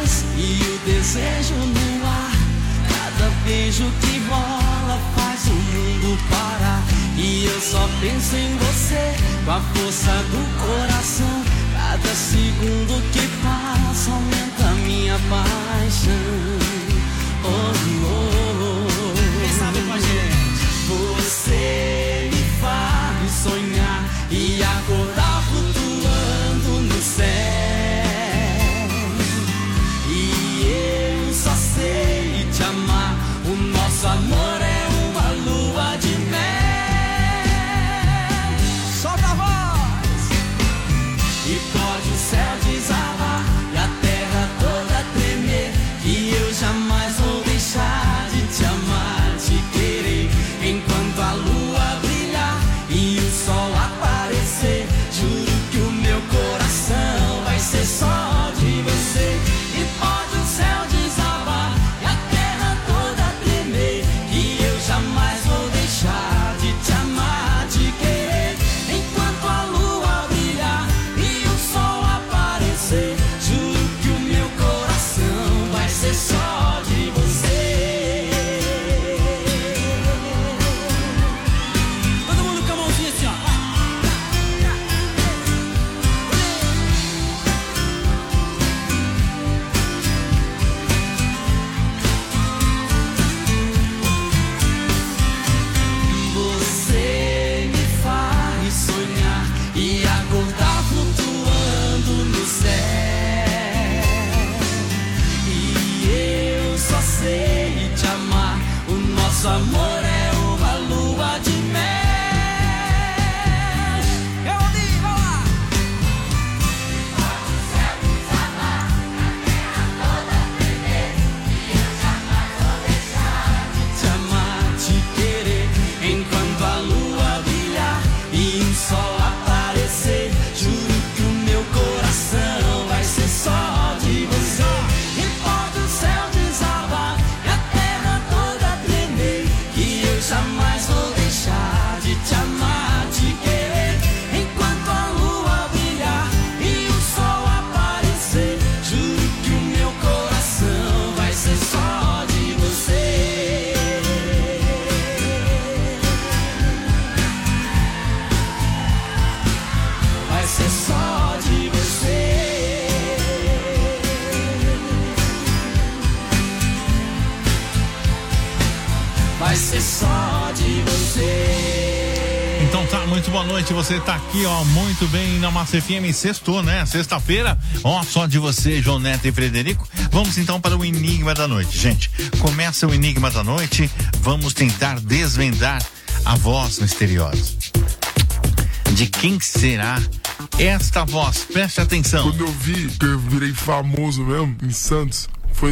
voz e o desejo no ar. Cada beijo que rola faz o mundo parar. E eu só penso em você, com a força do coração. Cada segundo que passa aumenta a minha paixão. Oh, oh, oh. Quem sabe com a gente? Você me faz sonhar e acordar flutuando no céu. E eu só sei te amar. O nosso amor é uma lua de mel. Solta a voz! E pode o céu desabar e a terra toda tremer. E eu jamais vou deixar de te amar, te querer. Enquanto a lua brilhar e o sol aparecer, juro que o meu coração vai ser só de você. E pode o céu desabar e a terra toda tremer, que eu jamais vou deixar de te amar, te querer. Enquanto a lua brilhar e o sol aparecer, juro que o meu coração vai ser só de você. Todo mundo com a mãozinha assim, ó. Você me faz sonhar e acordar flutuando no céu. E eu só sei te amar. O nosso amor é uma lua de mel. Eu ouvi, vamos lá. Te amar, te querer. Enquanto a lua brilhar e o sol aparecer, juro que o meu coração vai ser só de você. E pode o céu desabar e a terra toda tremer, que eu jamais vou deixar de te amar, te querer. Enquanto a lua brilhar e o sol aparecer, juro que o meu coração vai ser só de você. Vai ser só de você. Vai ser só de você. Então tá, muito boa noite, você tá aqui, ó, muito bem na Massa FM, sextou, né? Sexta-feira, ó, só de você, João Neto e Frederico. Vamos então para o Enigma da Noite, gente. Começa o Enigma da Noite, vamos tentar desvendar a voz misteriosa. De quem será esta voz? Preste atenção. Quando eu vi que eu virei famoso mesmo em Santos, foi em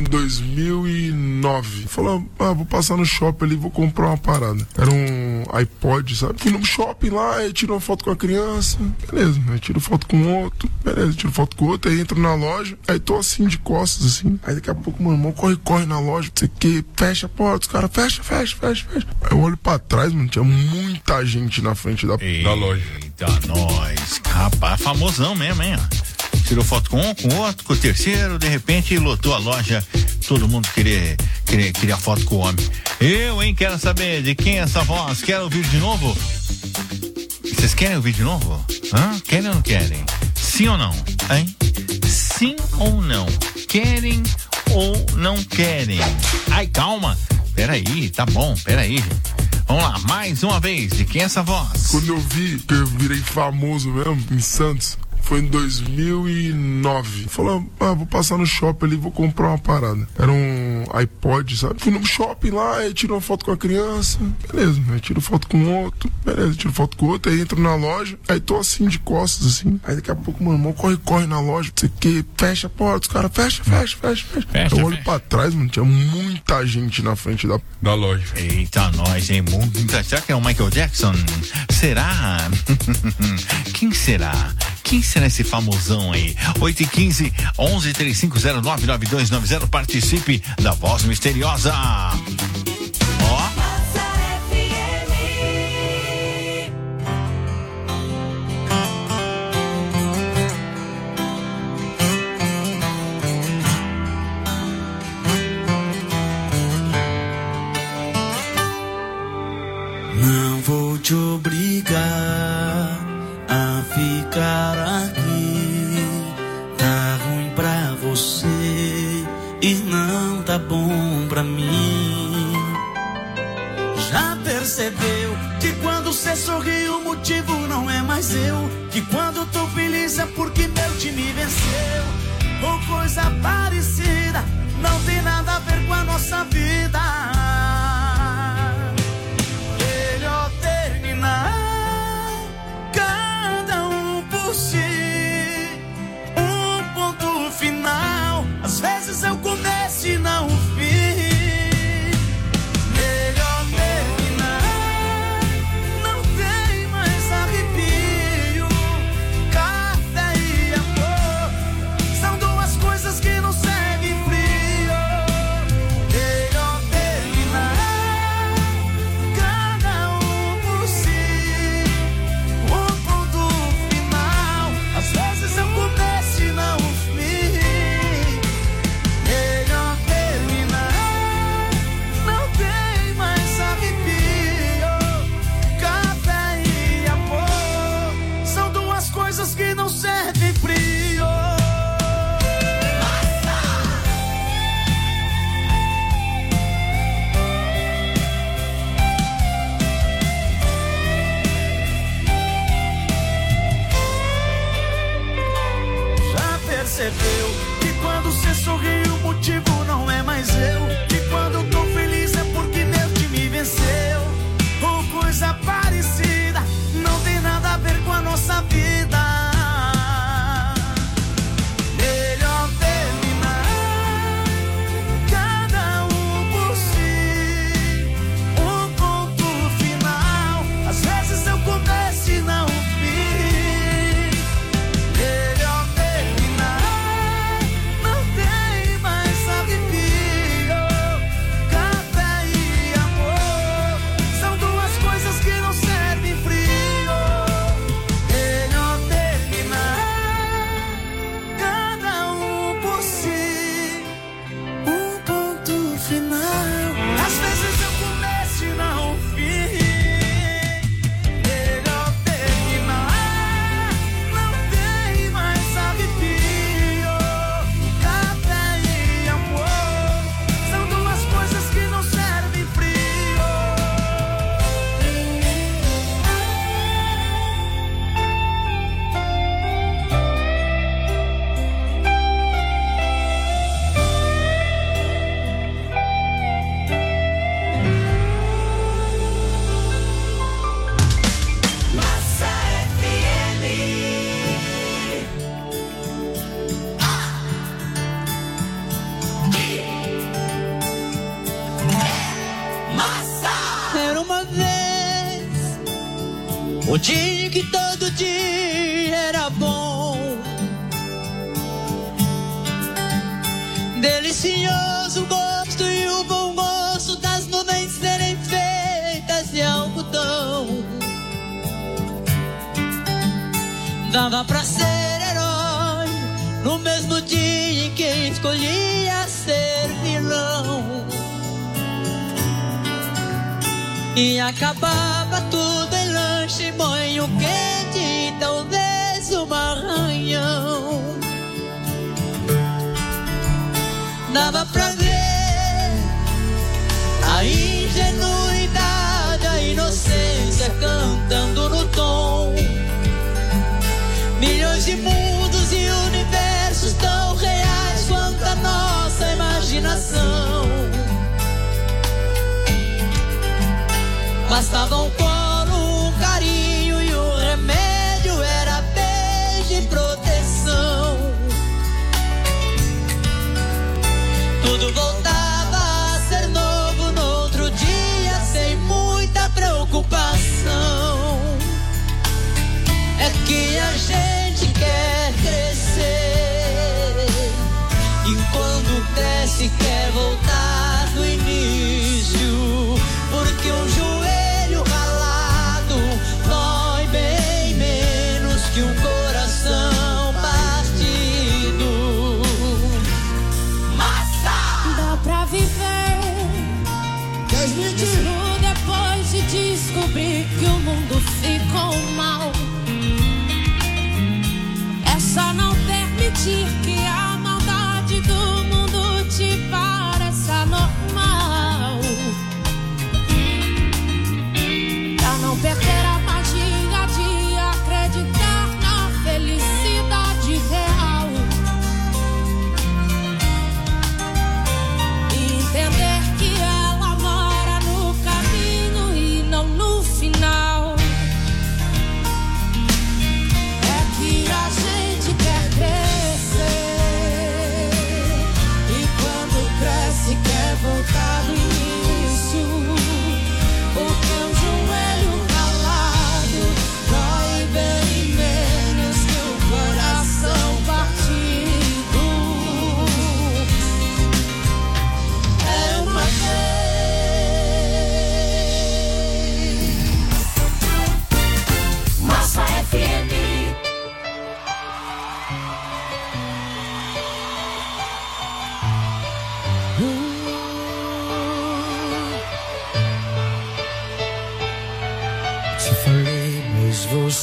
2009. Falei, vou passar no shopping ali, vou comprar uma parada. Era um iPod, sabe? Fui no shopping lá, aí tiro uma foto com a criança, beleza. Aí tiro foto com outro, beleza. Tiro foto com outro, aí entro na loja, aí tô assim, de costas, assim. Aí daqui a pouco, meu irmão corre na loja, não sei o que, fecha a porta, os caras, fecha. Aí eu olho pra trás, mano, tinha muita gente na frente da loja. Eita, nós. Rapaz, famosão mesmo, hein? Tirou foto com um, com o outro, com o terceiro, de repente lotou a loja, todo mundo queria foto com o homem. Eu, hein, quero saber de quem é essa voz, quero ouvir de novo? Vocês querem ouvir de novo? Hã? Querem ou não querem? Sim ou não? Hein? Sim ou não? Querem ou não querem? Ai, calma, peraí, tá bom, peraí. Vamos lá, mais uma vez, de quem é essa voz? Quando eu vi que eu virei famoso mesmo em Santos, foi em 2009. Falei, vou passar no shopping ali, vou comprar uma parada. Era um iPod, sabe? Fui no shopping lá, aí tiro uma foto com a criança, beleza. Aí tiro foto com outro, beleza. Tiro foto com outro, aí entro na loja, aí tô assim, de costas, assim. Aí daqui a pouco, meu irmão corre na loja, não sei o que, fecha a porta, os caras, fecha. Eu olho pra trás, mano, tinha muita gente na frente da loja. Eita, nós, hein? Será que é o Michael Jackson? Será? Quem será? Quem será esse famosão aí? 8h15, 1135099290. Participe da voz misteriosa. Ó. e não tá bom pra mim. Já percebeu que quando cê sorri o motivo não é mais eu? Que quando tô feliz é porque meu time venceu? Ou coisa parecida, não tem nada a ver com a nossa vida. Melhor terminar, cada um por si, um ponto final. Às vezes é o começo e não o fim. Melhor terminar, não tem mais arrepio. Café e amor são duas coisas que não servem frio. Melhor terminar, cada um por si, um ponto final. Às vezes é o começo e não o fim. Melhor terminar, não tem mais arrepio. Café e amor são duas coisas que não servem frio. Já percebeu que quando cê sorri o motivo não é mais eu? Que quando tô feliz é porque meu time venceu? Ou coisa parecida, não tem nada a ver com a nossa vida. Melhor terminar, cada um por si, um ponto final. Às vezes eu começo e não o fim. Melhor terminar, não tem mais arrepio. Café e amor são duas coisas que não servem frio. Melhor terminar, cada um por si, um ponto final. Às vezes eu começo e não o fim. Melhor terminar, não tem mais arrepio. Café e amor são duas coisas que não servem frio. Massa FM. Massa. Era uma vez o dia que todo dia era bom, delicioso gosto e o bom gosto das nuvens serem feitas de algodão. Dava pra ser herói no mesmo dia em que escolhia ser vilão. E acabava tudo em lanche, banho quente e talvez um arranhão. Dava pra ver a ingenuidade, a inocência cantando no tom. Milhões de mundos e universos tão reais quanto a nossa imaginação. Bastava um colo, um carinho e o remédio era beijo e proteção. Tudo voltava a ser novo no outro dia, sem muita preocupação. É que a gente quer crescer e quando cresce quer voltar no início, porque um joelho ralado dói bem menos que um coração partido. Massa. Dá pra viver mesmo depois de descobrir que o mundo ficou mal.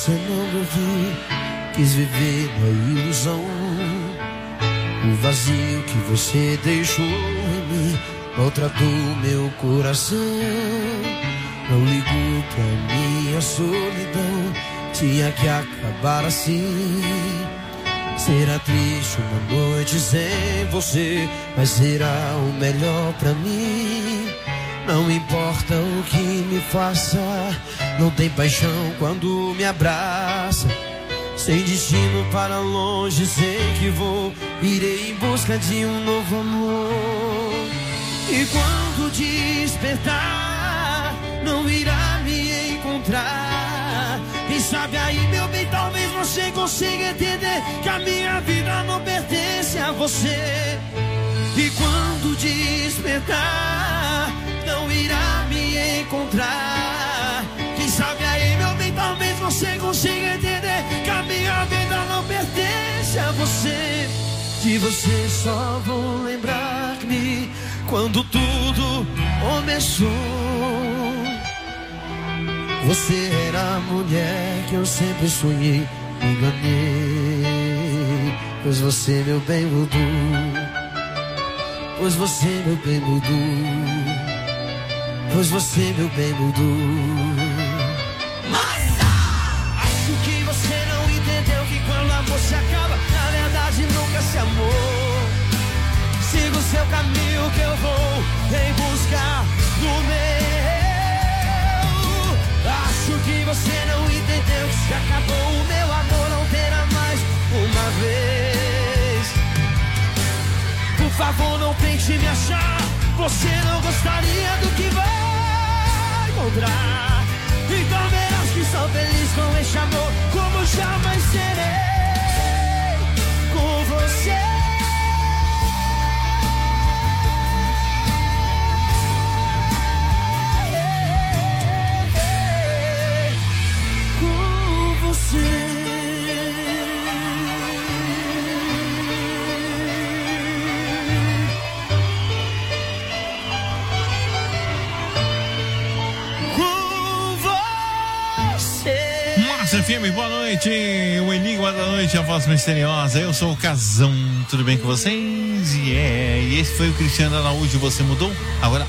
você não me ouviu, quis viver na ilusão. O vazio que você deixou em mim maltratou meu coração. Não ligou pra minha solidão, tinha que acabar assim. Será triste uma noite sem você, mas será o melhor pra mim. Não importa o que me faça, não tem paixão quando me abraça. Sem destino para longe, sei que vou, irei em busca de um novo amor. E quando despertar, não irá me encontrar. Quem sabe aí, meu bem, talvez você consiga entender que a minha vida não pertence a você. E quando despertar, não irá me encontrar. Quem sabe aí, meu bem, talvez você consiga entender que a minha vida não pertence a você. De você só vou lembrar-me quando tudo começou. Você era a mulher que eu sempre sonhei, me enganei. Pois você, meu bem, mudou. Pois você, meu bem, mudou. Pois você, meu bem, mudou. Acho que você não entendeu que quando o amor se acaba, na verdade nunca se amou. Siga o seu caminho que eu vou em busca do meu. Acho que você não entendeu que se acabou o meu amor, não terá mais uma vez. Por favor, não tente me achar, você não gostaria do que vai encontrar. Então verás que sou feliz com este amor, como jamais serei com você. Com você. FM, boa noite, o Enigma da Noite, a voz misteriosa, eu sou o Casão, tudo bem com vocês? E esse foi o Cristiano Araújo, você mudou? Agora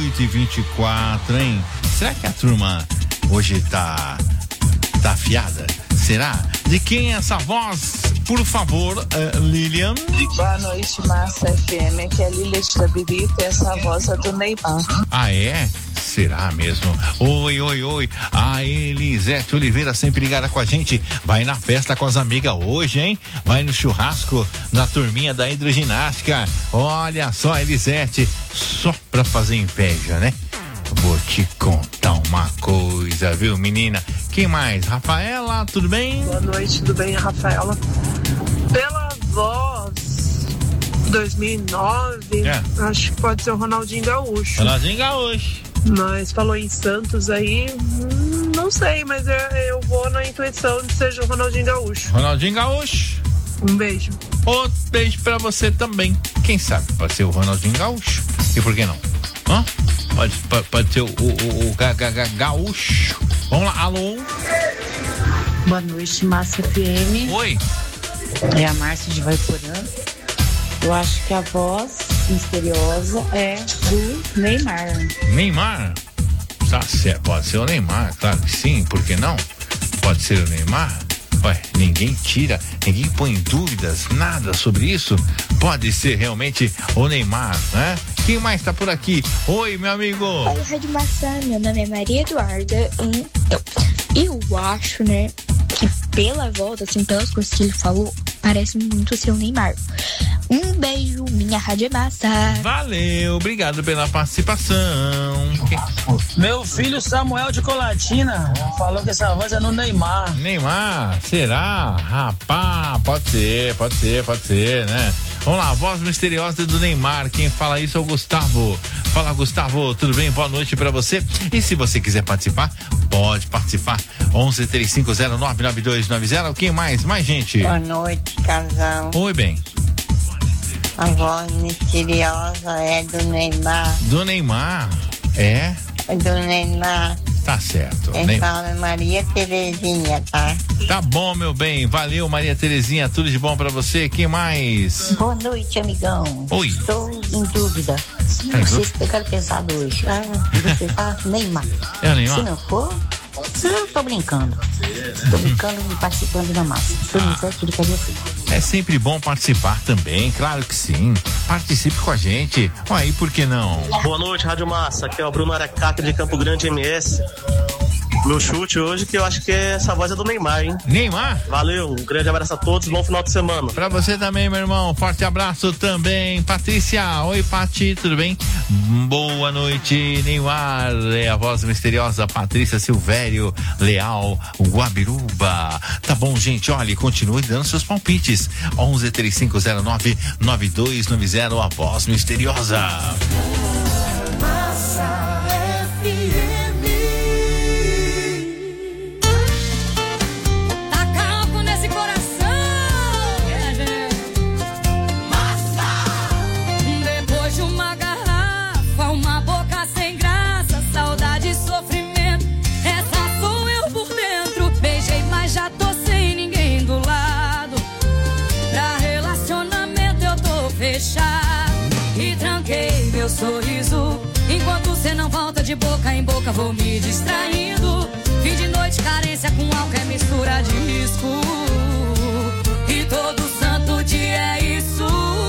8h24, hein? Será que a turma hoje tá afiada? Será? De quem é essa voz? Por favor, Lilian. Boa noite, Massa FM, aqui é a Lilia da Birita, essa voz é do Neymar. Ah, é? Será mesmo? Oi. A Elisete Oliveira sempre ligada com a gente. Vai na festa com as amigas hoje, hein? Vai no churrasco na turminha da hidroginástica. Olha só, Elisete, só pra fazer inveja, né? Vou te contar uma coisa, viu, menina? Quem mais? Rafaela, tudo bem? Boa noite, tudo bem, Rafaela? Pela voz 2009, acho que pode ser o Ronaldinho Gaúcho. Ronaldinho Gaúcho. Mas falou em Santos aí, não sei, mas eu vou na intuição de seja o Ronaldinho Gaúcho. Ronaldinho Gaúcho. Um beijo. Outro beijo pra você também. Quem sabe pode ser o Ronaldinho Gaúcho. E por que não? Hã? Pode ser o Gaúcho. Vamos lá, alô? Boa noite, Massa FM. Oi. É a Márcia de Vaiporã. Eu acho que a voz misteriosa é do Neymar. Neymar? Tá certo, pode ser o Neymar, claro que sim, por que não? Pode ser o Neymar? Ué, ninguém tira, ninguém põe dúvidas, nada sobre isso. Pode ser realmente o Neymar, né? Quem mais tá por aqui? Oi, meu amigo. Oi, Rádio Maçã, meu nome é Maria Eduarda. Então, eu acho, né, que pela volta, assim, pelas coisas que ele falou, parece muito ser o Neymar. Um beijo, minha Rádio Massa. Valeu, obrigado pela participação. Meu filho Samuel de Colatina falou que essa voz é no Neymar. Neymar, será? Rapaz, pode ser, né? Vamos lá, a voz misteriosa do Neymar. Quem fala isso é o Gustavo. Fala, Gustavo, tudo bem? Boa noite pra você. E se você quiser participar, pode participar. 1135099290. Quem mais? Mais gente. Boa noite, casal. Oi, bem. A voz misteriosa é do Neymar. Do Neymar? É? Do Neymar. Tá certo. Quem fala é Maria Terezinha, tá? Tá bom, meu bem. Valeu, Maria Terezinha. Tudo de bom pra você. Quem mais? Boa noite, amigão. Oi. Estou em dúvida. Vocês pegaram pesado hoje. Você tá Neymar. É o Neymar? Se não for, eu tô brincando. Tô brincando e participando da massa. Se não quiser, tudo que é assim. É sempre bom participar também, claro que sim. Participe com a gente. Aí, por que não? Boa noite, Rádio Massa. Aqui é o Bruno Aracaca de Campo Grande, MS. Meu chute hoje, que eu acho que essa voz é do Neymar, hein? Neymar? Valeu, um grande abraço a todos, bom final de semana. Pra você também, meu irmão, forte abraço também. Patrícia, oi Pati, tudo bem? Boa noite, Neymar, é a voz misteriosa Patrícia Silvério Leal, Guabiruba. Tá bom, gente, olha, continue dando seus palpites. 1135099290, a voz misteriosa. Massa FM. E tranquei meu sorriso. Enquanto cê não volta de boca em boca, vou me distraindo. Fim de noite, carência com álcool é mistura de risco. E todo santo dia é isso.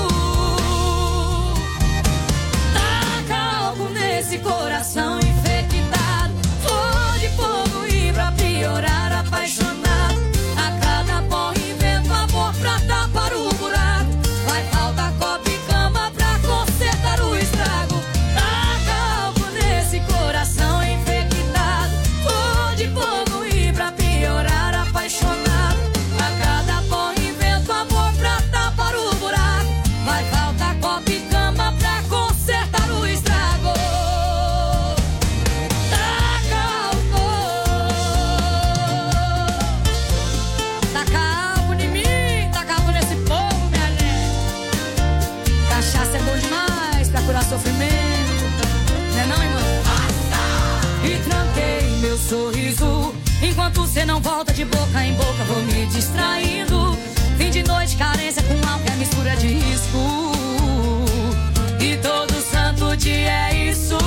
Taca álcool nesse coração infectado. Flor de fogo e pra piorar, apaixonado. A cada porra invento amor pra tapar o buraco. Vai faltar copo e cama pra consertar o estrago. Taca álcool nesse coração infectado. Flor de fogo e pra piorar, apaixonado. A cada porra invento amor pra tapar o buraco. Vai faltar copo e cama pra consertar o estrago. Taca álcool. Taca álcool em mim, taca álcool nesse povo, minha gente. Cachaça é bom demais pra curar sofrimento. Não é não, irmão? E tranquei meu sorriso. Enquanto cê não volta de boca em boca, vou me distraindo. Fim de noite, carência com álcool é mistura de risco. E todo santo dia é isso.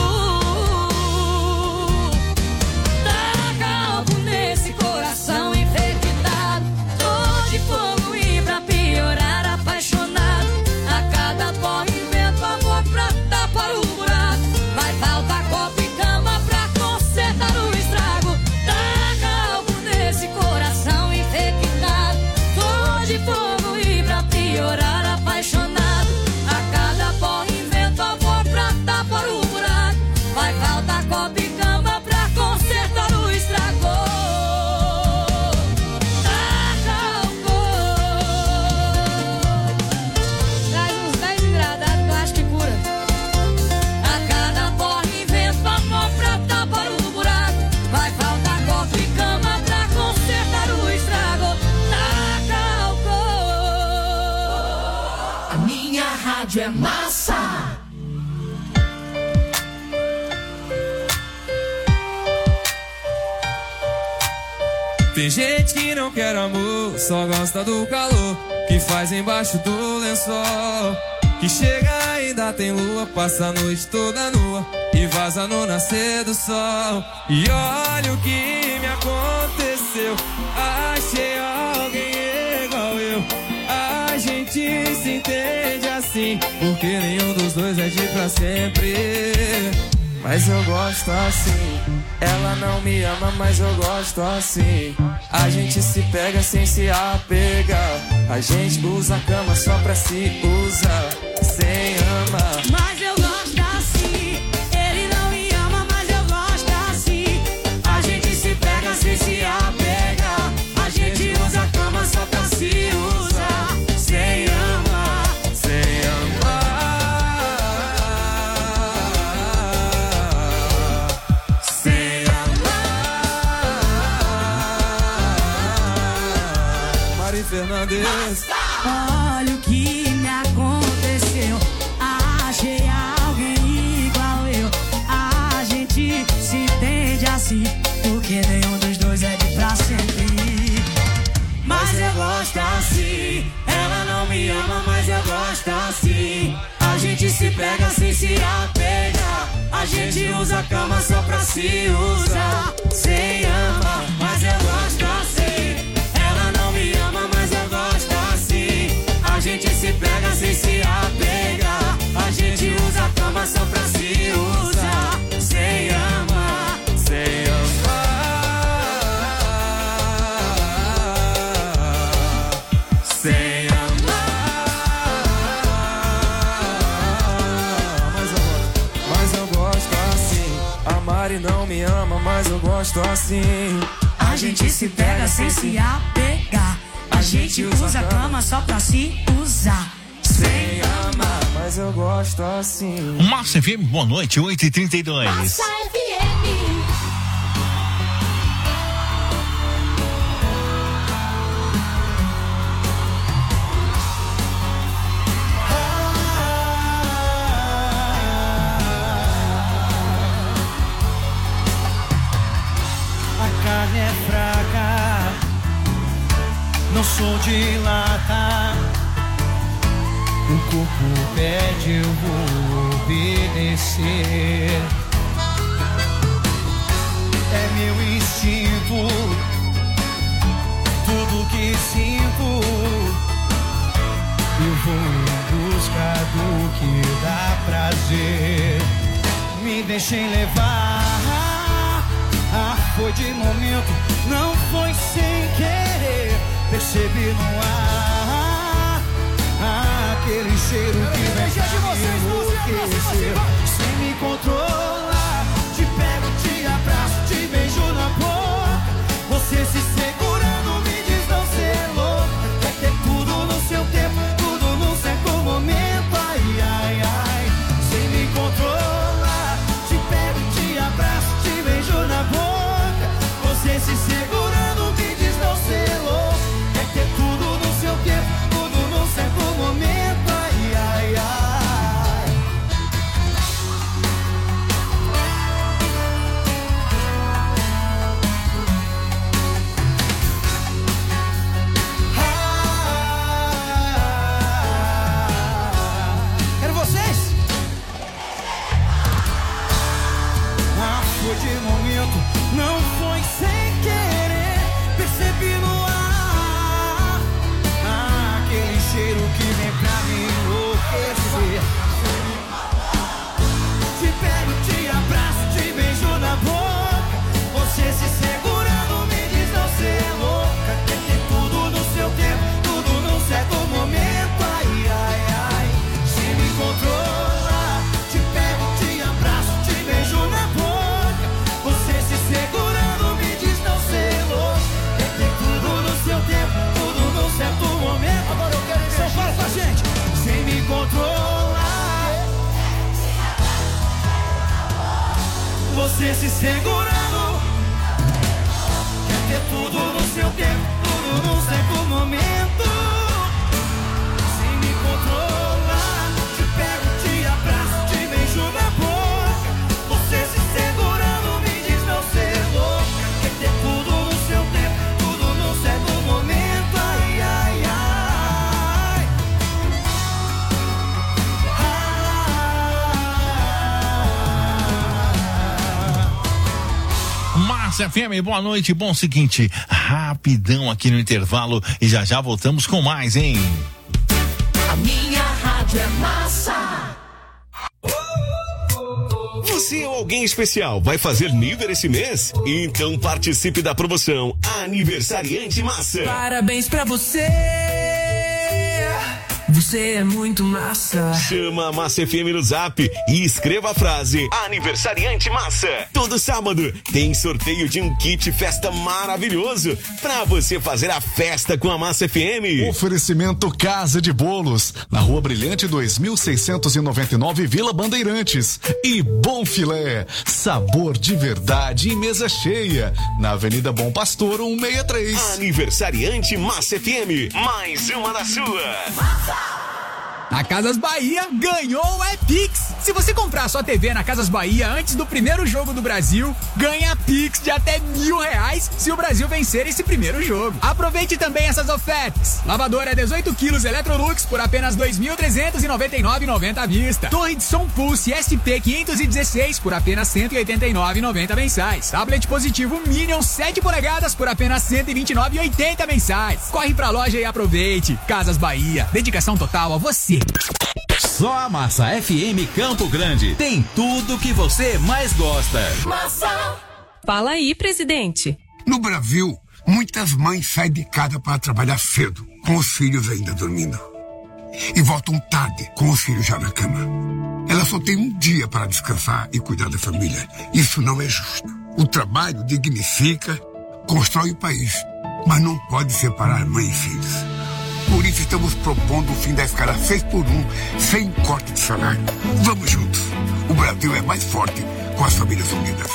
Taca álcool nesse coração infectado. Tô de fogo e pra piorar, apaixonado. A cada porra invento amor pra tapar o buraco. Vai faltar copo e cama pra consertar o estrago. Taca álcool nesse coração infectado. Tô de fogo e pra piorar, apaixonado. A cada porra invento amor pra tapar o buraco. Vai faltar copo e cama pra consertar o estrago. Taca álcool. Traz uns 10 engradados que eu acho que cura. A cada porra invento amor pra tapar o buraco. Vai faltar copo e cama pra consertar o estrago. Taca álcool. A minha rádio é massa. Tem gente que não quer amor, só gosta do calor que faz embaixo do lençol. Que chega ainda tem lua, passa a noite toda nua e vaza no nascer do sol. E olha o que me aconteceu, achei alguém igual eu. A gente se entende assim, porque nenhum dos dois é de pra sempre. Mas eu gosto assim. Ela não me ama, mas eu gosto assim. A gente se pega sem se apegar. A gente usa a cama só pra se usar, sem amar. Mas eu gosto assim. Ele não me ama, mas eu gosto assim. A gente se pega sem se apegar. A gente usa a cama só pra se usar, sem amar, sem amar. Sem amar. Mari Fernandes. Olha o que me aconteceu, achei alguém igual eu. A gente se entende assim, se pega sem se apegar. A gente usa a cama só pra se usar. Sem ama, mas eu gosto assim. Ela não me ama, mas eu gosto assim. A gente se pega sem se apegar. A gente usa a cama só pra se usar. Sem ama, sem amar. Sem Mas eu gosto assim. A Mari não me ama, mas eu gosto assim. A gente se pega sem se apegar. A gente usa a cama só pra se usar. Sem amar. Mas eu gosto assim. Massa FM, boa noite, 8h32. Massa FM. A carne é fraca, não sou de lata. O corpo pede, eu vou obedecer. É meu instinto, tudo que sinto. Eu vou em busca do que dá prazer. Me deixei levar, foi de momento, não foi sem querer. Percebi no ar aquele cheiro que vem pra me enlouquecer. Sem me controlar, te pego, te abraço, te beijo na boca. Você se segurando me diz não ser louca. Quer ter tudo no seu tempo, tudo num certo momento. Ai, ai, ai. Sem me controlar, te pego, te abraço, te beijo na boca. Você se segurando me diz não ser louca. Quer ter tudo no seu tempo, tudo num certo momento. Ai, ai, ai. Quero vocês. Foi de momento, não foi sem querer. Percebi no ar aquele cheiro que vem pra me enlouquecer. Te pego, te abraço, te beijo na boca. Você se segurando me diz não ser louca. Quer ter tudo no seu tempo, tudo num certo momento. Ai, ai, ai. Se me controlar, te pego, te abraço, te beijo na boca. Você se segurando me diz não ser louca. Quer ter tudo no seu tempo, tudo num certo momento. Agora eu quero só fala com a gente. Sem me controlar, você se segurando. Quer ter tudo no seu tempo, tudo num certo momento. Sem me controlar, te pego, te abraço, te beijo na boca. Você se segurando me diz não ser louca. Quer ter tudo no seu tempo, tudo num certo momento. Ai, ai, ai. Massa FM, boa noite, bom seguinte, rapidão aqui no intervalo e já já voltamos com mais, hein? A minha rádio é massa. Você ou alguém especial vai fazer nível esse mês? Então participe da promoção Aniversariante Massa. Parabéns pra você. Você é muito massa. Chama a Massa FM no Zap e escreva a frase Aniversariante Massa. Todo sábado tem sorteio de um kit festa maravilhoso pra você fazer a festa com a Massa FM. Oferecimento Casa de Bolos, na Rua Brilhante 2699, Vila Bandeirantes. E Bom Filé, sabor de verdade em mesa cheia, na Avenida Bom Pastor 163. Aniversariante Massa FM, mais uma da sua. A Casas Bahia ganhou o Pix. Se você comprar sua TV na Casas Bahia antes do primeiro jogo do Brasil, ganha Pix de até R$1.000 se o Brasil vencer esse primeiro jogo. Aproveite também essas ofertas. Lavadora 18 quilos Electrolux por apenas R$ 2.399,90 à vista. Torre de som Pulse SP 516 por apenas R$ 189,90 mensais. Tablet positivo Minion 7 polegadas por apenas R$ 129,80 mensais. Corre pra loja e aproveite. Casas Bahia. Dedicação total a você. Só a Massa FM Campo Grande tem tudo que você mais gosta. Massa. Fala aí, presidente. No Brasil, muitas mães saem de casa para trabalhar cedo, com os filhos ainda dormindo. E voltam tarde, com os filhos já na cama. Elas só têm um dia para descansar e cuidar da família. Isso não é justo. O trabalho dignifica, constrói o país, mas não pode separar mãe e filhos. Por isso estamos propondo o fim da escala 6x1, sem corte de salário. Vamos juntos. O Brasil é mais forte com as famílias unidas.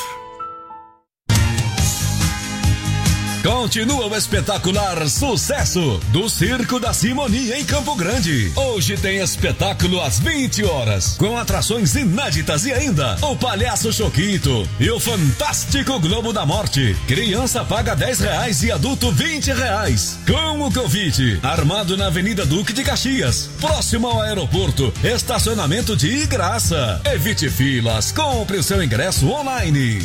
Continua o espetacular sucesso do Circo da Simonia em Campo Grande. Hoje tem espetáculo às 20 horas, com atrações inéditas e ainda o Palhaço Choquito e o Fantástico Globo da Morte. Criança paga R$10 e adulto R$20. Com o Covid, armado na Avenida Duque de Caxias, próximo ao aeroporto, estacionamento de graça. Evite filas, compre o seu ingresso online.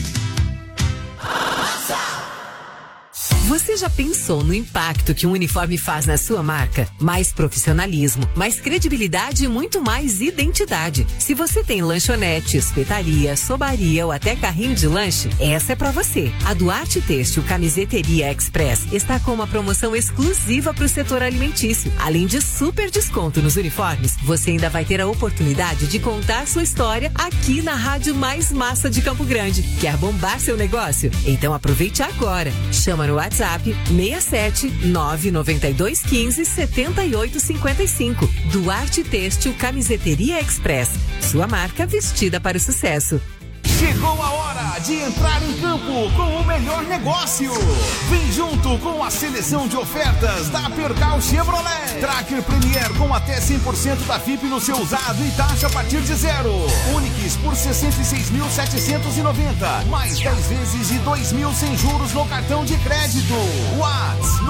Você já pensou no impacto que um uniforme faz na sua marca? Mais profissionalismo, mais credibilidade e muito mais identidade. Se você tem lanchonete, espetaria, sobaria ou até carrinho de lanche, essa é pra você. A Duarte Têxtil Camiseteria Express está com uma promoção exclusiva para o setor alimentício. Além de super desconto nos uniformes, você ainda vai ter a oportunidade de contar sua história aqui na Rádio Mais Massa de Campo Grande. Quer bombar seu negócio? Então aproveite agora. Chama no WhatsApp 67 992 15 78 55. Duarte Têxtil Camiseteria Express. Sua marca vestida para o sucesso. Chegou a hora de entrar em campo com o melhor negócio. Vem junto com a seleção de ofertas da Percal Chevrolet. Tracker Premier com até 100% da FIP no seu usado e taxa a partir de zero. Onix por 66.790. Mais 10 vezes de 2.000 sem juros no cartão de crédito. Whats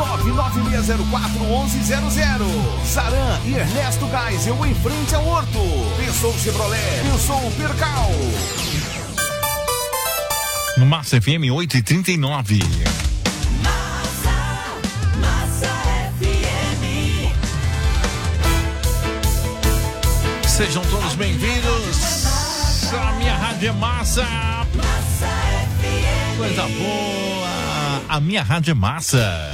996041100. Saran e Ernesto Geisel em frente ao Horto. Pensou Chevrolet, pensou Percal. No Massa FM 8h39. Massa FM. Sejam todos bem-vindos. A minha rádio é massa. Massa FM. Coisa boa. A minha rádio é massa.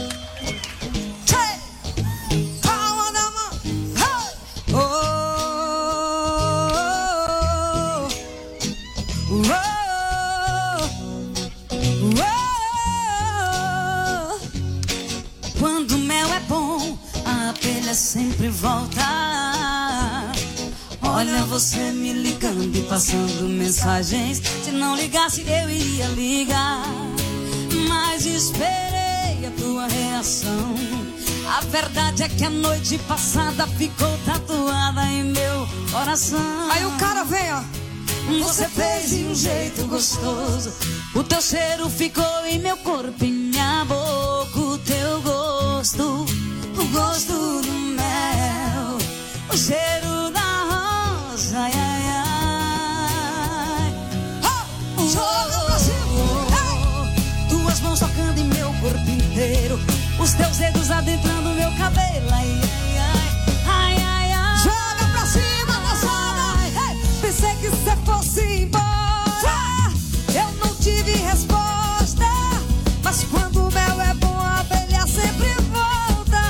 Quando o mel é bom, a abelha sempre volta. Olha você me ligando e passando mensagens. Se não ligasse eu iria ligar, mas esperei a tua reação. A verdade é que a noite passada ficou tatuada em meu coração. Aí o cara vem, ó. Você fez de um jeito gostoso. O teu cheiro ficou em meu corpo, em minha boca. O teu gosto, o gosto do mel, o cheiro da rosa, ai, ai, ai. Joga pra cima. Tuas mãos tocando em meu corpo inteiro, os teus dedos adentrando meu cabelo, ai, ai, ai, ai, ai, ai. Joga pra cima, moçada. Pensei que você fosse embora, eu não tive resposta, mas quando o mel é bom, a abelha sempre volta.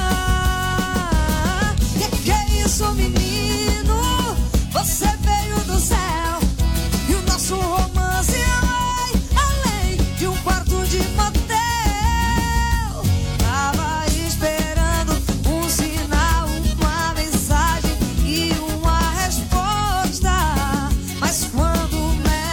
Que é isso, menino? Você veio do céu e o nosso romance vai além de um quarto de motel. Tava esperando um sinal, uma mensagem e uma resposta, mas quando o mel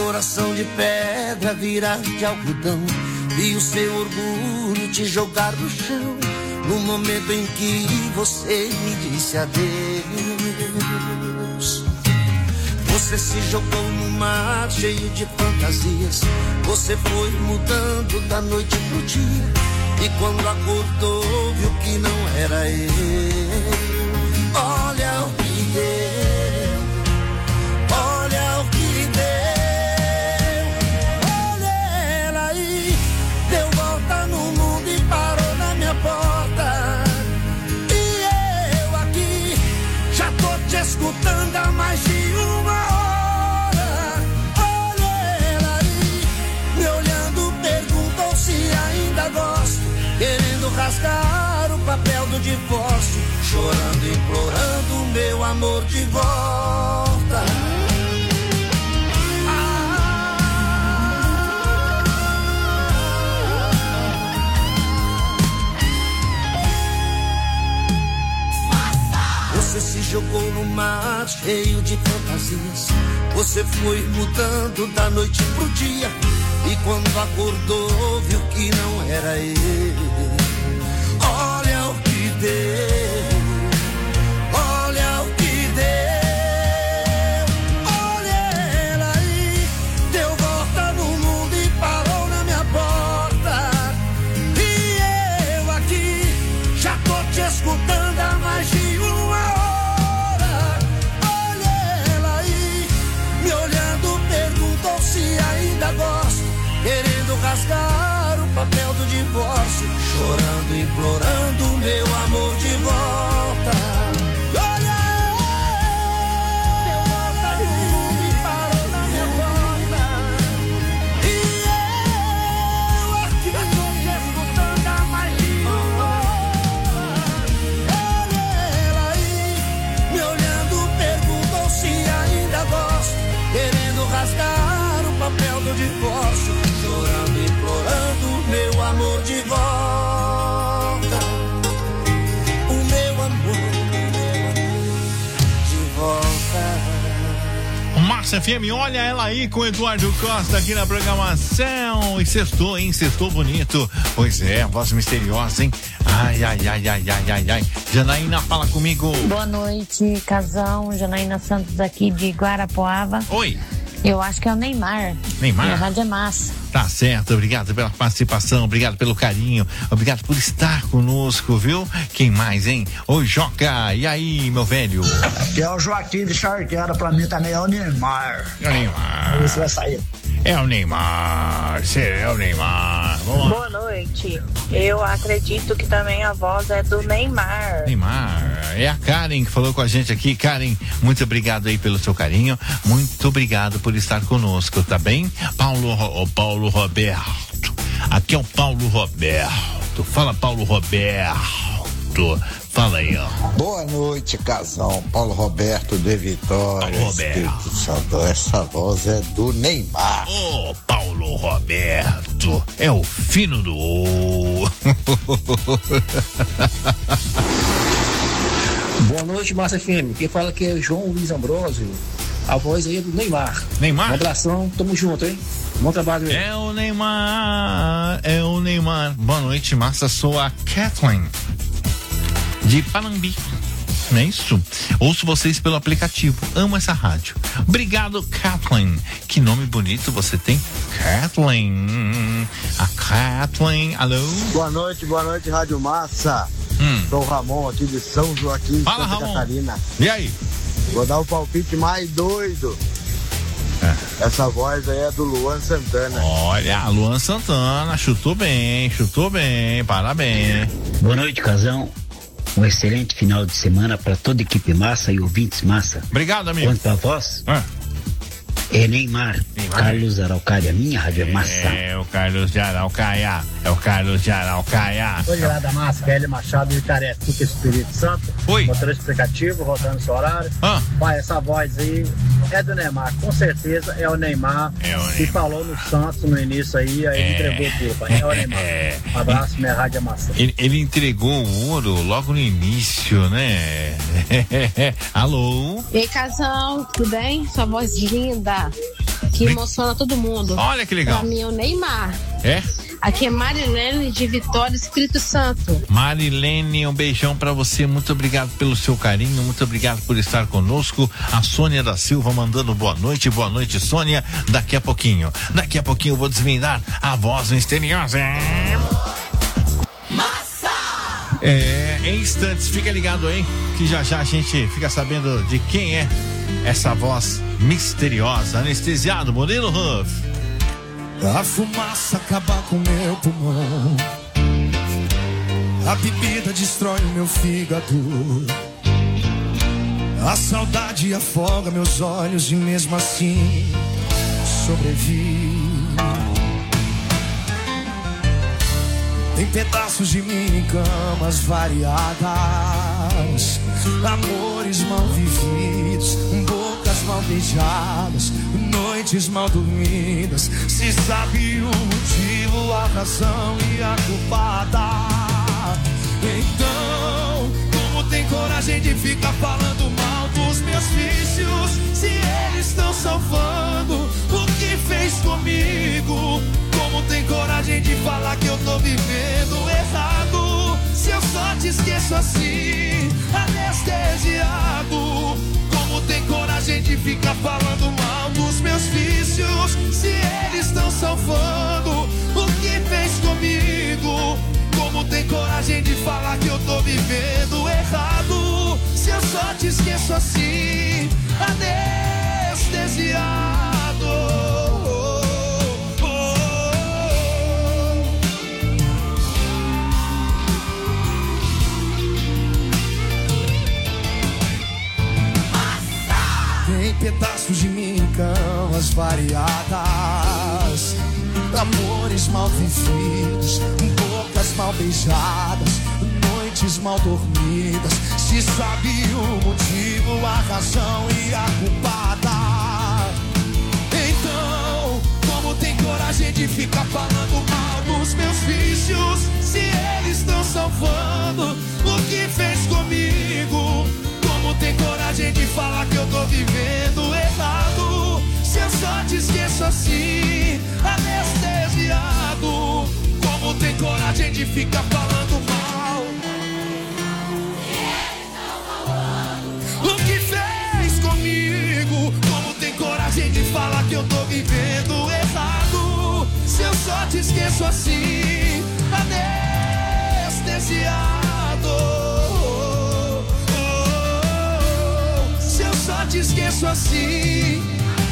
coração de pedra virar de algodão e o seu orgulho te jogar no chão no momento em que você me disse adeus. Você se jogou no mar cheio de fantasias, você foi mudando da noite pro dia e quando acordou viu que não era eu. Olha o que deu, olha o que deu. Olha ela aí, deu volta no mundo e parou na minha porta. E eu aqui já tô te escutando há mais de uma hora. Olha ela aí, me olhando, perguntou se ainda gosto, querendo rasgar o papel do divórcio, chorando, implorando meu amor de volta. Você se jogou no mar cheio de fantasias, você foi mudando da noite pro dia e quando acordou viu que não era ele. Olha o que deu, olha o que deu. Olha ela aí, deu volta no mundo e parou na minha porta. E eu aqui já tô te escutando há mais de uma hora. Olha ela aí, me olhando, perguntou se ainda gosto, querendo rasgar o papel do divórcio, chorando, implorando meu amor de volta. Olha, deu volta no mundo e parou na minha porta. E eu aqui já tô te escutando há mais de uma hora. Olha ela aí, me olhando, perguntou se ainda gosto, querendo rasgar o papel do divórcio, chorando, implorando meu amor de volta. O meu amor de volta. Massa FM, olha ela aí com o Eduardo Costa aqui na programação. E sextou, hein? Sextou bonito. Pois é, voz misteriosa, hein? Ai, ai, ai, ai, ai, ai, ai. Janaína, fala comigo. Boa noite, casão. Janaína Santos aqui de Guarapuava. Oi. Eu acho que é o Neymar. Neymar? E a rádio é massa. Tá certo, obrigado pela participação, obrigado pelo carinho, obrigado por estar conosco, viu? Quem mais, hein? Ô Joca, e aí, meu velho? Aqui é o Joaquim de Charqueada, pra mim também é o Neymar. É o Neymar. Vamos ver se vai sair. É o Neymar, é o Neymar. Vamos lá. Boa noite. Eu acredito que também a voz é do Neymar. Neymar, é a Karen que falou com a gente aqui. Karen, muito obrigado aí pelo seu carinho, muito obrigado por estar conosco, tá bem? Paulo Roberto, aqui é o Paulo Roberto, fala Paulo Roberto, fala aí, ó. Boa noite, casal. Paulo Roberto de Vitória. Paulo Roberto. Essa voz é do Neymar. Ô, Paulo Roberto, é o fino do ouro. Boa noite, Massa FM. Quem fala aqui é João Luiz Ambrosio. A voz aí é do Neymar. Neymar? Um abração, tamo junto, hein? Bom trabalho, hein? É o Neymar, é o Neymar. Boa noite, massa. Sou a Kathleen de Panambi. Não é isso? Ouço vocês pelo aplicativo. Amo essa rádio. Obrigado, Kathleen. Que nome bonito você tem, Kathleen. A Kathleen. Alô? Boa noite, Rádio Massa. Sou o Ramon aqui de São Joaquim, fala, Santa Ramon. Catarina. E aí? Vou dar o palpite mais doido. Essa voz aí é do Luan Santana. Olha, Luan Santana, chutou bem, parabéns. Boa noite, casão. Um excelente final de semana para toda a equipe Massa e ouvintes Massa. Obrigado, amigo. Quanto a voz, é Neymar. Carlos Araucária, minha rádio é Massa. É o Carlos de Araucária. Hoje lá da Massa, Kelly Machado de Itaretiba, Espírito Santo. Oi. Motorista aplicativo, rodando seu horário. Pai, essa voz aí é do Neymar, com certeza é o Neymar. Que falou no Santos no início aí entregou tudo, pai. É o Neymar. Abraço, minha rádio é Massa. Ele entregou o ouro logo no início, né? Alô? E aí, casão, tudo bem? Sua voz linda. que emociona todo mundo. Olha que legal. Pra mim é o Neymar. É? Aqui é Marilene de Vitória, Espírito Santo. Marilene, um beijão pra você, muito obrigado pelo seu carinho, muito obrigado por estar conosco. A Sônia da Silva mandando boa noite Sônia. Daqui a pouquinho eu vou desvendar a voz misteriosa. Em instantes, fica ligado aí, que já a gente fica sabendo de quem é essa voz misteriosa. Anestesiado, Murilo Huff. A fumaça acaba com meu pulmão, a bebida destrói o meu fígado, a saudade afoga meus olhos e mesmo assim sobrevivo. Tem pedaços de mim em camas variadas, amores mal vividos, bocas mal beijadas, noites mal dormidas. Se sabe o motivo, a razão e a culpada, então como tem coragem de ficar falando mal dos meus vícios, se eles estão salvando o que fez comigo? Como tem coragem de falar que eu tô vivendo errado, se eu só te esqueço assim, anestesiado? Como tem coragem de ficar falando mal dos meus vícios, se eles estão salvando o que fez comigo? Como tem coragem de falar que eu tô vivendo errado, se eu só te esqueço assim, anestesiado? Tem pedaços de mim em camas variadas, amores mal vividos, bocas mal beijadas, noites mal dormidas. Se sabe o motivo, a razão e a culpada, então como tem coragem de ficar falando mal dos meus vícios, se eles estão salvando o que fez comigo? Como tem coragem de falar que eu tô vivendo errado, se eu só te esqueço assim, anestesiado? Como tem coragem de ficar falando mal o que fez comigo? Como tem coragem de falar que eu tô vivendo errado, se eu só te esqueço assim, anestesiado? Só te esqueço assim.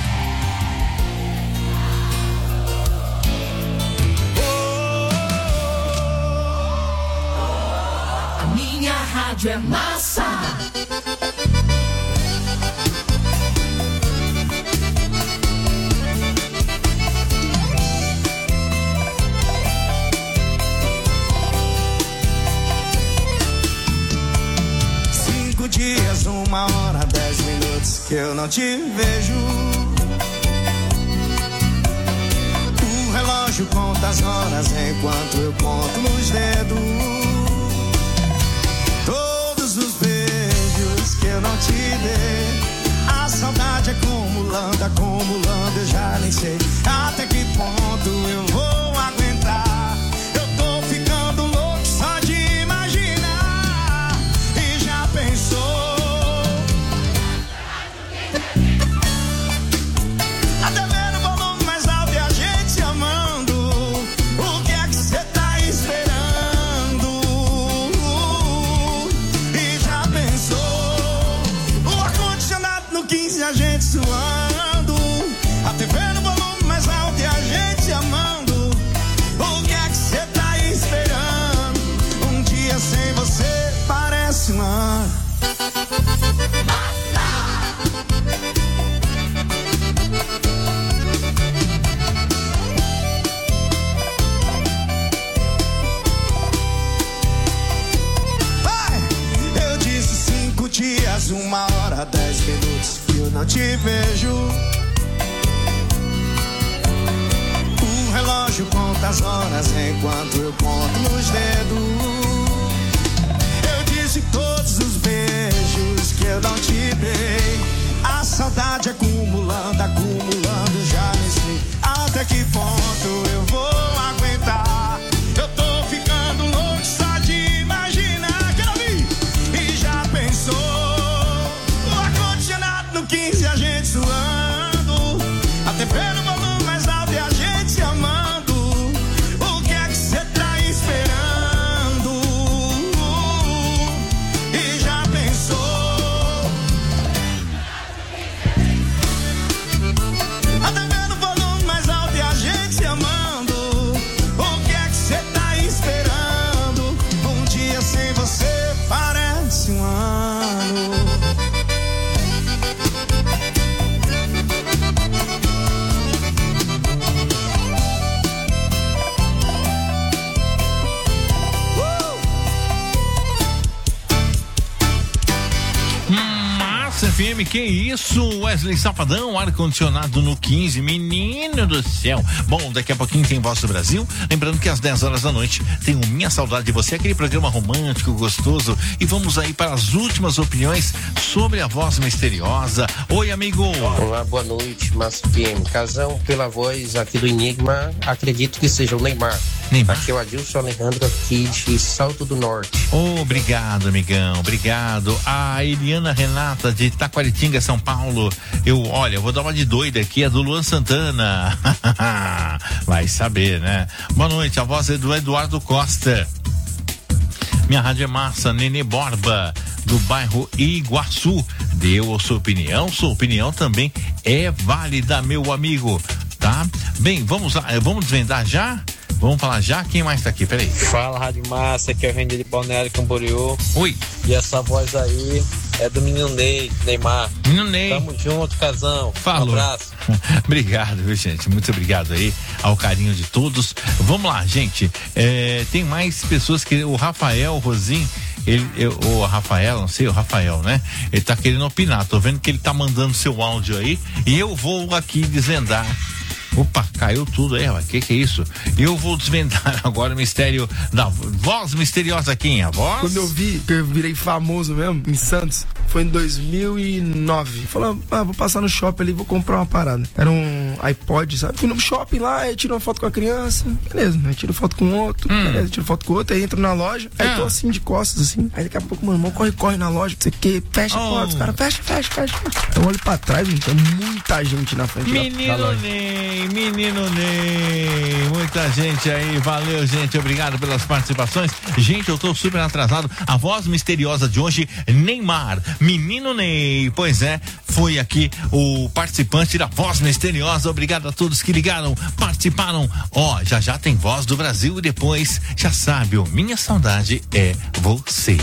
A minha rádio é massa. Dias, 1 hora, 10 minutos que eu não te vejo. O relógio conta as horas enquanto eu conto nos dedos. Todos os beijos que eu não te dei, a saudade acumulando, acumulando, eu já nem sei até que ponto eu vou aguentar. Eu tô ficando louco só de imaginar. E já pensou? Até ver o volume mais alto e a gente se amando. O que é que cê tá esperando? E já pensou? O ar-condicionado no 15 a gente suando. Até ver o volume mais alto e a gente se amando. O que é que cê tá esperando? Um dia sem você parece um ano. Eu disse 5 dias, 1 hora, 10 minutos que eu não te vejo. O relógio conta as horas enquanto eu conto nos dedos. Eu disse todos os beijos que eu não te dei, a saudade acumulando, acumulando, já até que ponto eu vou aguentar. Eu tô ficando louco só de imaginar. Quero ouvir. E já pensou o ar-condicionado no 15, a gente suando, a TV no volume mais alto e a gente se amando. O que é que você tá esperando? E já pensou a TV no volume mais alto e a gente se amando. O que é que você tá esperando? Um dia sem você parece um ano. Massa FM, que isso? Wesley Safadão, ar-condicionado no 15, menino do céu. Bom, daqui a pouquinho tem Voz do Brasil. Lembrando que às 10 horas da noite tem o Minha Saudade de Você, aquele programa romântico, gostoso. E vamos aí para as últimas opiniões sobre a voz misteriosa. Oi, amigo. Olá, boa noite, Massa FM. Casão, pela voz aqui do Enigma, acredito que seja o Neymar. Aqui é o Adilson Alejandro, aqui de Salto do Norte. Obrigado, amigão, obrigado. A Eliana Renata de Taquaritinga, São Paulo. Eu vou dar uma de doida aqui, é do Luan Santana. Vai saber, né? Boa noite, a voz é do Eduardo Costa. Minha rádio é massa. Nenê Borba, do bairro Iguaçu. Deu a sua opinião também é válida, meu amigo, tá? Bem, vamos lá, vamos desvendar já? Vamos falar já? Quem mais tá aqui? Peraí. Fala, Rádio Massa, aqui é o René de Balneário Camboriú. Oi. E essa voz aí é do menino Ney, Neymar. Menino Ney. Tamo junto, casão. Falou. Um abraço. Obrigado, viu, gente? Muito obrigado aí ao carinho de todos. Vamos lá, gente. Tem mais pessoas que... O Rafael, o Rosim, o Rafael, não sei, o Rafael, né? Ele tá querendo opinar. Tô vendo que ele tá mandando seu áudio aí. E eu vou aqui desvendar. Opa, caiu tudo aí, rapaz. Que é isso? Eu vou desvendar agora o mistério da voz misteriosa aqui, a voz. Quando eu vi, que eu virei famoso mesmo, em Santos, foi em 2009. Falei, vou passar no shopping ali, vou comprar uma parada. Era um iPod, sabe? Fui no shopping lá, aí tiro uma foto com a criança, beleza. Aí tiro foto com outro, beleza. Tiro foto com outro, aí entro na loja, aí tô assim, de costas, assim. Aí daqui a pouco, meu irmão corre na loja, não sei o que, fecha a foto, os caras, fecha. Eu olho pra trás, gente, tem muita gente na frente da loja. Menino Ney, muita gente aí, valeu, gente, obrigado pelas participações. Gente, eu tô super atrasado. A voz misteriosa de hoje, Neymar, menino Ney, pois é, foi aqui o participante da voz misteriosa. Obrigado a todos que ligaram, participaram. Já tem Voz do Brasil e depois, já sabe, Minha Saudade é Você.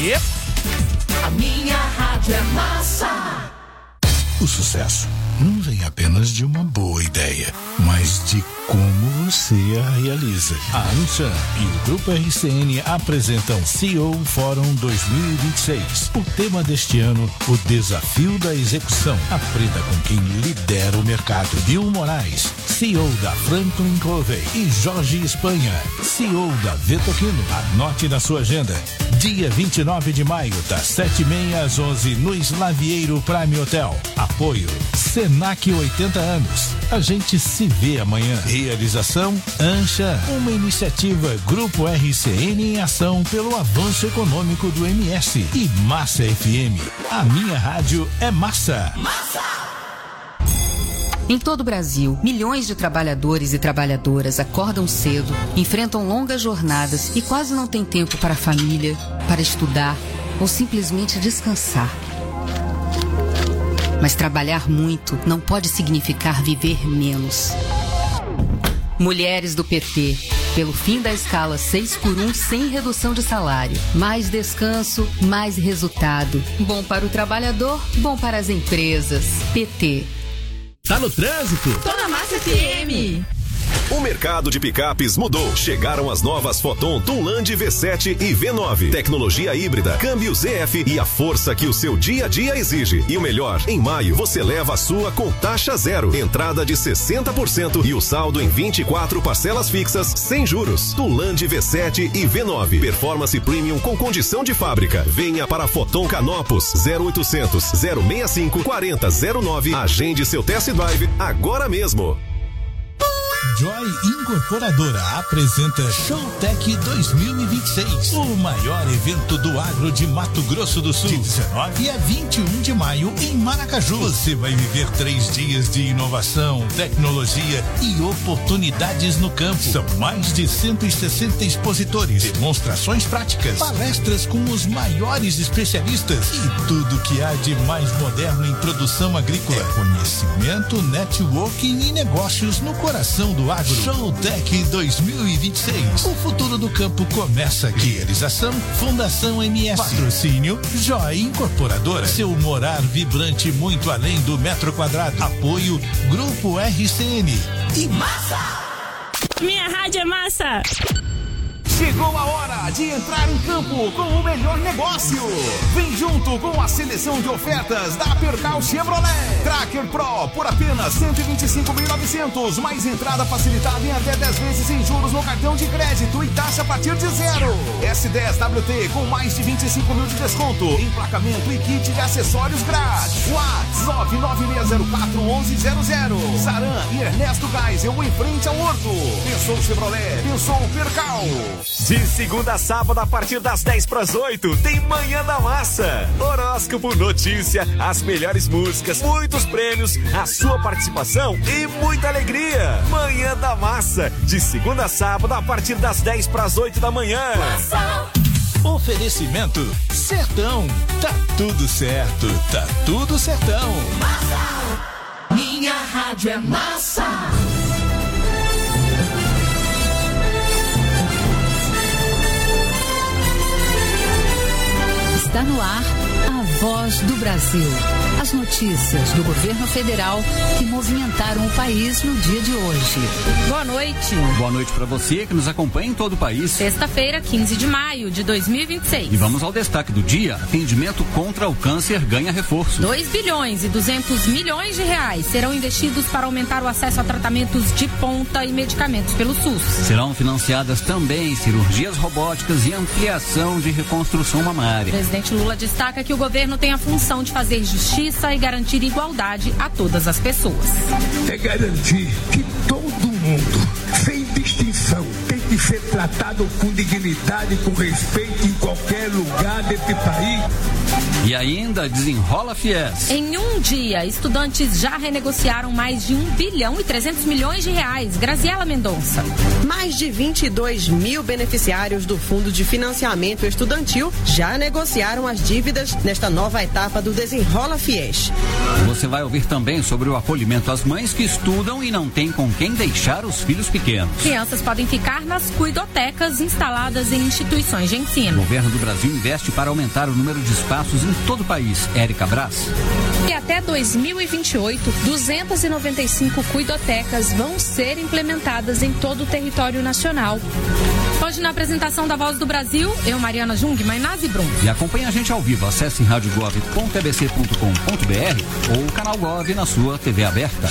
A minha rádio é massa. O sucesso não vem apenas de uma boa ideia, mas de como você a realiza. A Anshan e o Grupo RCN apresentam CEO Fórum 2026. O tema deste ano, o desafio da execução. Aprenda com quem lidera o mercado. Bill Moraes, CEO da Franklin Covey, e Jorge Espanha, CEO da Vetoquino. Anote na sua agenda. Dia 29 de maio, das 7h30 às 11 no Slavieiro Prime Hotel. Apoio Senac 80 anos. A gente se vê amanhã. Realização Anshan, uma iniciativa Grupo RCN em ação pelo avanço econômico do MS. E Massa FM. A minha rádio é massa. Em todo o Brasil, milhões de trabalhadores e trabalhadoras acordam cedo, enfrentam longas jornadas e quase não têm tempo para a família, para estudar ou simplesmente descansar. Mas trabalhar muito não pode significar viver menos. Mulheres do PT, pelo fim da escala 6x1 sem redução de salário. Mais descanso, mais resultado. Bom para o trabalhador, bom para as empresas. PT. Tá no trânsito? Tô na Massa FM. O mercado de picapes mudou. Chegaram as novas Foton Tunland V7 e V9. Tecnologia híbrida, câmbio ZF e a força que o seu dia a dia exige. E o melhor, em maio você leva a sua com taxa zero. Entrada de 60% e o saldo em 24 parcelas fixas sem juros. Tunland V7 e V9. Performance Premium com condição de fábrica. Venha para Foton Canopus 0800 065 4009. Agende seu test drive agora mesmo. Joy Incorporadora apresenta Showtech 2026, o maior evento do agro de Mato Grosso do Sul. De 19 a 21 de maio em Maracaju. Você vai viver 3 dias de inovação, tecnologia e oportunidades no campo. São mais de 160 expositores, demonstrações práticas, palestras com os maiores especialistas e tudo que há de mais moderno em produção agrícola. Conhecimento, networking e negócios no coração do agro. Showtech 2026. O futuro do campo começa aqui. Realização Fundação MS. Patrocínio Joy Incorporadora. Seu morar vibrante muito além do metro quadrado. Apoio Grupo RCN. E massa! Minha rádio é massa! Chegou a hora de entrar em campo com o melhor negócio. Vem junto com a seleção de ofertas da Percal Chevrolet. Tracker Pro por apenas 125.900, mais entrada facilitada em até 10 vezes sem juros no cartão de crédito e taxa a partir de 0. S10 WT com mais de 25 mil de desconto, emplacamento e kit de acessórios grátis. WhatsApp 996041100. Saran e Ernesto Geisel em frente ao Horto. Pensou Chevrolet, pensou Percal. De segunda a sábado, a partir das 7:50, tem Manhã da Massa. Horóscopo, notícia, as melhores músicas, muitos prêmios, a sua participação e muita alegria. Manhã da Massa, de segunda a sábado, a partir das 7:50 da manhã. Massa. Oferecimento Sertão. Tá tudo certo, tá tudo sertão. Massa. Minha rádio é massa. Está no ar a Voz do Brasil. As notícias do governo federal que movimentaram o país no dia de hoje. Boa noite. Boa noite para você que nos acompanha em todo o país. Sexta-feira, 15 de maio de 2026. E vamos ao destaque do dia. Atendimento contra o câncer ganha reforço. 2 bilhões e 200 milhões de reais serão investidos para aumentar o acesso a tratamentos de ponta e medicamentos pelo SUS. Serão financiadas também cirurgias robóticas e ampliação de reconstrução mamária. O presidente Lula destaca que o governo tem a função de fazer justiça e garantir igualdade a todas as pessoas. É garantir que todo mundo, sem distinção, tem que ser tratado com dignidade, com respeito em qualquer lugar desse país. E ainda desenrola FIES. Em um dia, estudantes já renegociaram mais de 1 bilhão e 300 milhões de reais. Graziela Mendonça. Mais de 22 mil beneficiários do Fundo de Financiamento Estudantil já negociaram as dívidas nesta nova etapa do Desenrola FIES. Você vai ouvir também sobre o acolhimento às mães que estudam e não têm com quem deixar os filhos pequenos. Crianças podem ficar nas cuidotecas instaladas em instituições de ensino. O governo do Brasil investe para aumentar o número de espaços em todo o país. Érica Braz. E até 2028, 295 cuidotecas vão ser implementadas em todo o território nacional. Hoje na apresentação da Voz do Brasil, eu, Mariana Jungmann e Nazi Brum. E acompanhe a gente ao vivo. Acesse radiogov.tbc.com.br ou o canal Gov na sua TV aberta.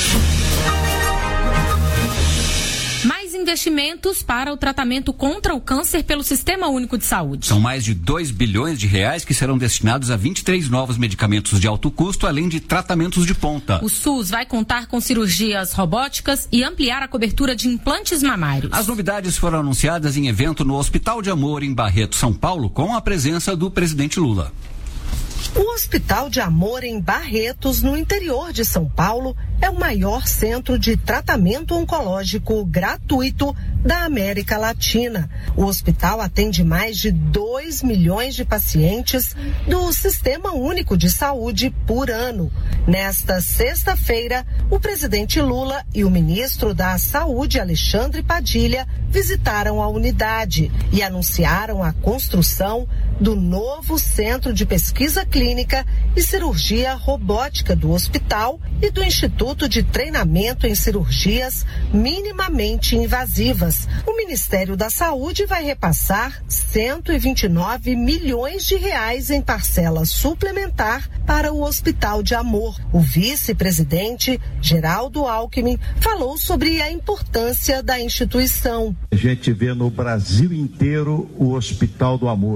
Mais investimentos para o tratamento contra o câncer pelo Sistema Único de Saúde. São mais de 2 bilhões de reais que serão destinados a 23 novos medicamentos de alto custo, além de tratamentos de ponta. O SUS vai contar com cirurgias robóticas e ampliar a cobertura de implantes mamários. As novidades foram anunciadas em evento no Hospital de Amor, em Barreto, São Paulo, com a presença do presidente Lula. O Hospital de Amor em Barretos, no interior de São Paulo, é o maior centro de tratamento oncológico gratuito da América Latina. O hospital atende mais de 2 milhões de pacientes do Sistema Único de Saúde por ano. Nesta sexta-feira, o presidente Lula e o ministro da Saúde, Alexandre Padilha, visitaram a unidade e anunciaram a construção do novo Centro de Pesquisa Clínica e Cirurgia Robótica do hospital e do Instituto de Treinamento em Cirurgias Minimamente Invasivas. O Ministério da Saúde vai repassar 129 milhões de reais em parcela suplementar para o Hospital de Amor. O vice-presidente, Geraldo Alckmin, falou sobre a importância da instituição. A gente vê no Brasil inteiro o Hospital do Amor, fazendo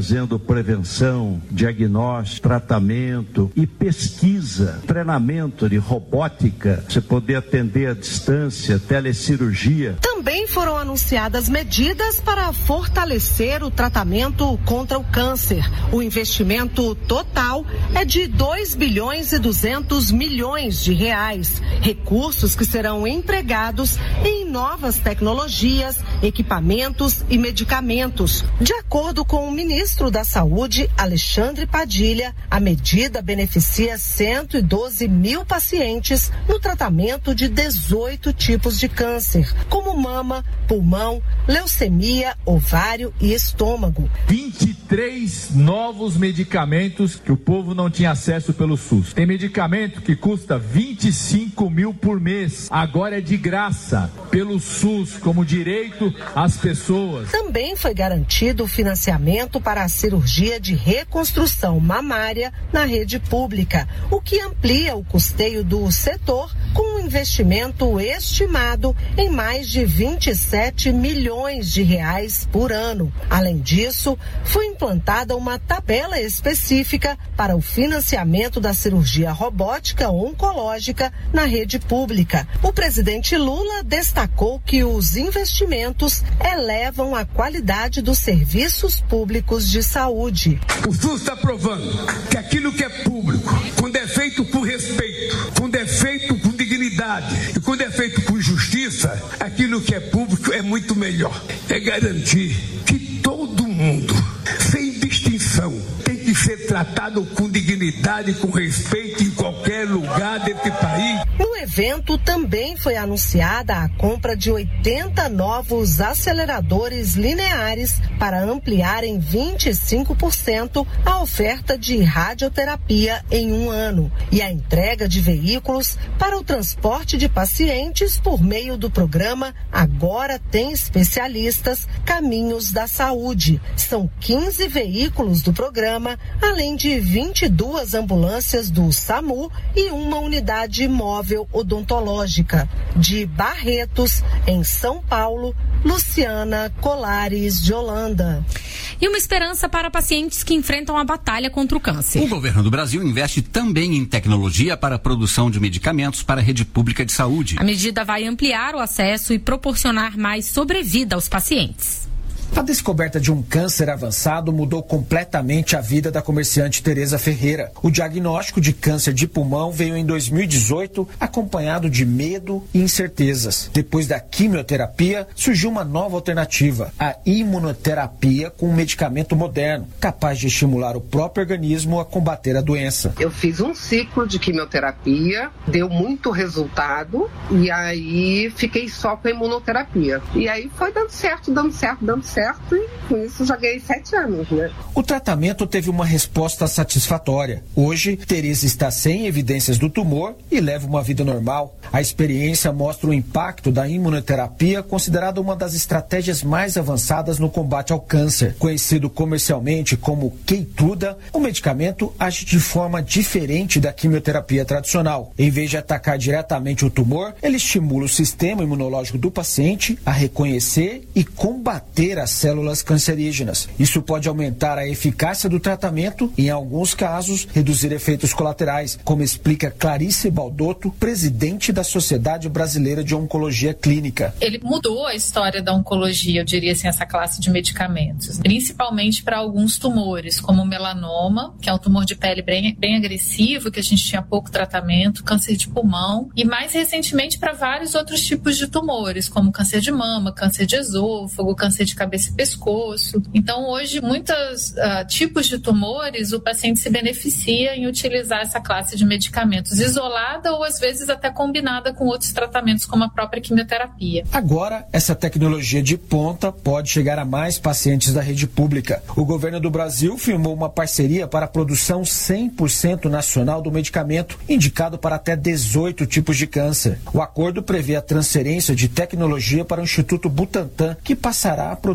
fazendo prevenção, diagnóstico, tratamento e pesquisa, treinamento de robótica, você poder atender à distância, telecirurgia. Também foram anunciadas medidas para fortalecer o tratamento contra o câncer. O investimento total é de 2 bilhões e 200 milhões de reais. Recursos que serão empregados em novas tecnologias, equipamentos e medicamentos. De acordo com o ministro da Saúde, Alexandre Padilha, a medida beneficia 112 mil pacientes no tratamento de 18 tipos de câncer, como mama, pulmão, leucemia, ovário e estômago. 23 novos medicamentos que o povo não tinha acesso pelo SUS. Tem medicamento que custa 25 mil por mês. Agora é de graça pelo SUS, como direito às pessoas. Também foi garantido o financiamento para a cirurgia de reconstrução mamária na rede pública, o que amplia o custeio do setor com um investimento estimado em mais de 27 milhões de reais por ano. Além disso, foi implantada uma tabela específica para o financiamento da cirurgia robótica oncológica na rede pública. O presidente Lula destacou que os investimentos elevam a qualidade dos serviços públicos de saúde. O SUS está provando que aquilo que é público, quando é feito por respeito, quando é feito com dignidade e quando é feito com justiça, aquilo que é público é muito melhor. É garantir que todo mundo, sem distinção, tem que ser tratado com dignidade, com respeito em qualquer lugar desse país. No evento também foi anunciada a compra de 80 novos aceleradores lineares para ampliar em 25% a oferta de radioterapia em um ano e a entrega de veículos para o transporte de pacientes por meio do programa Agora Tem Especialistas Caminhos da Saúde. São 15 veículos do programa, além de 22 ambulâncias do SAMU e uma unidade móvel odontológica. De Barretos, em São Paulo, Luciana Colares de Holanda. E uma esperança para pacientes que enfrentam a batalha contra o câncer. O governo do Brasil investe também em tecnologia para a produção de medicamentos para a rede pública de saúde. A medida vai ampliar o acesso e proporcionar mais sobrevida aos pacientes. A descoberta de um câncer avançado mudou completamente a vida da comerciante Tereza Ferreira. O diagnóstico de câncer de pulmão veio em 2018, acompanhado de medo e incertezas. Depois da quimioterapia, surgiu uma nova alternativa, a imunoterapia com um medicamento moderno, capaz de estimular o próprio organismo a combater a doença. Eu fiz um ciclo de quimioterapia, deu muito resultado, e aí fiquei só com a imunoterapia. E aí foi dando certo, e com isso já ganhei 7 anos, né? O tratamento teve uma resposta satisfatória. Hoje, Tereza está sem evidências do tumor e leva uma vida normal. A experiência mostra o impacto da imunoterapia, considerada uma das estratégias mais avançadas no combate ao câncer. Conhecido comercialmente como Keytruda, o medicamento age de forma diferente da quimioterapia tradicional. Em vez de atacar diretamente o tumor, ele estimula o sistema imunológico do paciente a reconhecer e combater as células cancerígenas. Isso pode aumentar a eficácia do tratamento e, em alguns casos, reduzir efeitos colaterais, como explica Clarice Baldotto, presidente da Sociedade Brasileira de Oncologia Clínica. Ele mudou a história da oncologia, eu diria assim, essa classe de medicamentos, principalmente para alguns tumores, como o melanoma, que é um tumor de pele bem agressivo, que a gente tinha pouco tratamento, câncer de pulmão, e mais recentemente para vários outros tipos de tumores, como câncer de mama, câncer de esôfago, câncer de cabeça e pescoço. Então, hoje, muitos tipos de tumores, o paciente se beneficia em utilizar essa classe de medicamentos isolada ou, às vezes, até combinada com outros tratamentos, como a própria quimioterapia. Agora, essa tecnologia de ponta pode chegar a mais pacientes da rede pública. O governo do Brasil firmou uma parceria para a produção 100% nacional do medicamento, indicado para até 18 tipos de câncer. O acordo prevê a transferência de tecnologia para o Instituto Butantan, que passará a produzir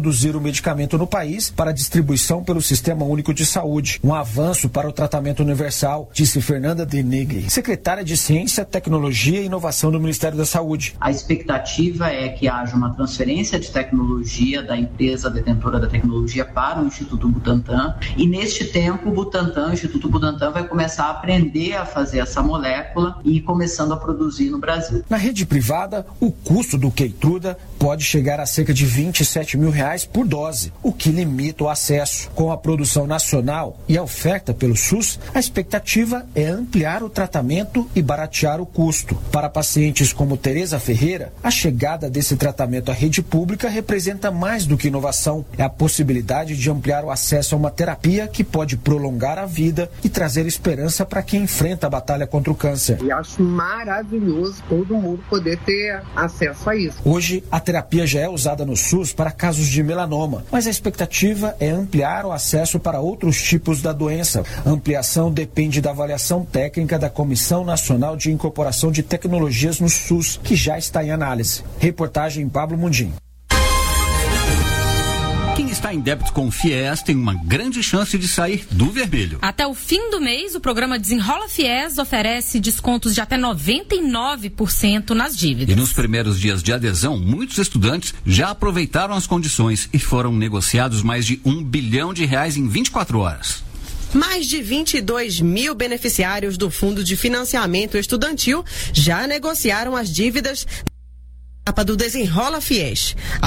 produzir o medicamento no país para distribuição pelo Sistema Único de Saúde. Um avanço para o tratamento universal, disse Fernanda Denegri, secretária de Ciência, Tecnologia e Inovação do Ministério da Saúde. A expectativa é que haja uma transferência de tecnologia da empresa detentora da tecnologia para o Instituto Butantan, e neste tempo o Instituto Butantan vai começar a aprender a fazer essa molécula e ir começando a produzir no Brasil. Na rede privada, o custo do Keytruda pode chegar a cerca de R$27 mil por dose, o que limita o acesso. Com a produção nacional e a oferta pelo SUS, a expectativa é ampliar o tratamento e baratear o custo. Para pacientes como Tereza Ferreira, a chegada desse tratamento à rede pública representa mais do que inovação. É a possibilidade de ampliar o acesso a uma terapia que pode prolongar a vida e trazer esperança para quem enfrenta a batalha contra o câncer. E acho maravilhoso todo mundo poder ter acesso a isso. Hoje, a terapia já é usada no SUS para casos de melanoma, mas a expectativa é ampliar o acesso para outros tipos da doença. A ampliação depende da avaliação técnica da Comissão Nacional de Incorporação de Tecnologias no SUS, que já está em análise. Reportagem Pablo Mundim. Quem está em débito com o FIES tem uma grande chance de sair do vermelho. Até o fim do mês, o programa Desenrola FIES oferece descontos de até 99% nas dívidas. E nos primeiros dias de adesão, muitos estudantes já aproveitaram as condições e foram negociados mais de R$1 bilhão em 24 horas. Mais de 22 mil beneficiários do Fundo de Financiamento Estudantil já negociaram as dívidas do Desenrola FIES.